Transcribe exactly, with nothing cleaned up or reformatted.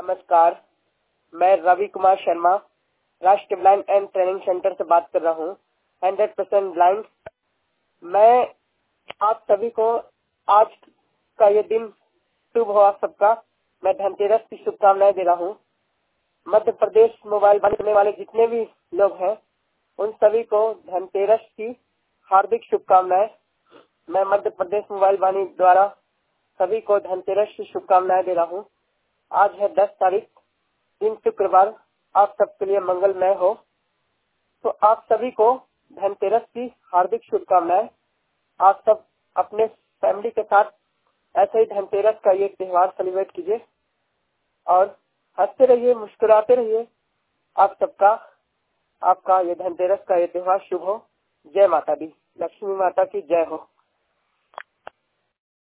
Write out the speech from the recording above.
नमस्कार, मैं रवि कुमार शर्मा राष्ट्रीय ब्लाइंड एंड ट्रेनिंग सेंटर से बात कर रहा हूँ। Hundred percent blind. मैं आप सभी को आज का ये दिन शुभ हो आप सबका। मैं धनतेरस की शुभकामनाएं दे रहा हूँ। मध्य प्रदेश मोबाइल बनाने वाले जितने भी लोग हैं उन सभी को धनतेरस की हार्दिक शुभकामनाएं। मैं मध्य प्रदेश मोबाइल वाणी द्वारा सभी को धनतेरस की शुभकामनाएं दे रहा हूँ। आज है दस तारीख, दिन शुक्रवार। आप सबके लिए मंगलमय हो। तो आप सभी को धनतेरस की हार्दिक शुभकामनाएं। आप सब अपने फैमिली के साथ ऐसे ही धनतेरस का ये त्योहार सेलिब्रेट कीजिए और हंसते रहिए, मुस्कुराते रहिए। आप सबका आपका ये धनतेरस का ये त्योहार शुभ हो। जय माता दी, लक्ष्मी माता की जय हो।